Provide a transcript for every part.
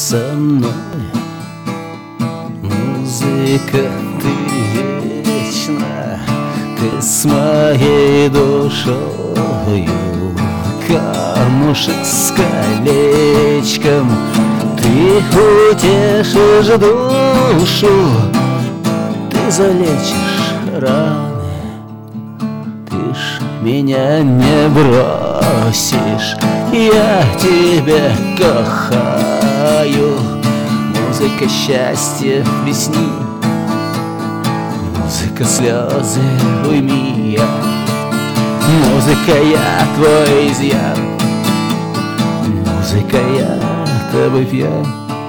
со мной. Музыка, ты вечна, ты с моей душою. Камушек с колечком, ты утешишь душу, ты залечишь раны, ты ж меня не бросишь, я тебя кохаю. Музыка счастья плесни, музыка слезы уйми я. Музыка, я твой изъян, музыка, я тобой пьян.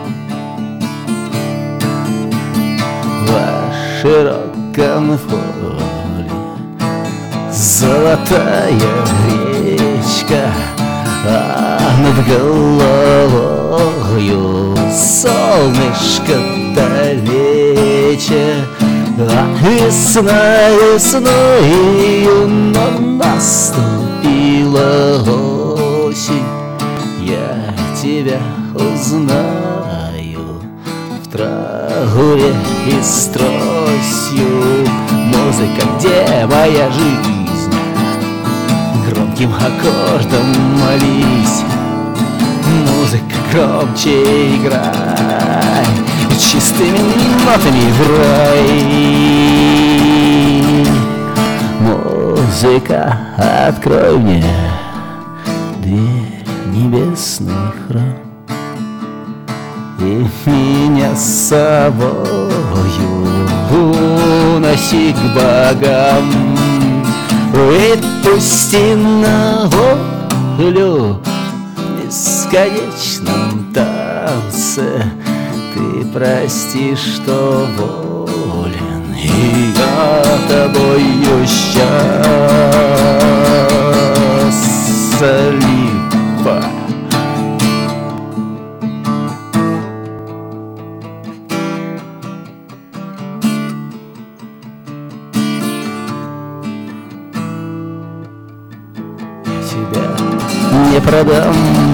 В широком поле золотая речка, а над головою солнышко далече. Весна весною, но наступила осень. Я тебя узнаю в трауре и с тростью. Музыка, где моя жизнь? Громким аккордом молись. Музыка, громче играй, чистыми нотами в рай. Музыка, открой мне дверь в небесный храм и меня с собою уноси к богам. Выпусти на волю в бесконечном танце. Ты прости, что волен, и я тобою счастлива. Я тебя не продам.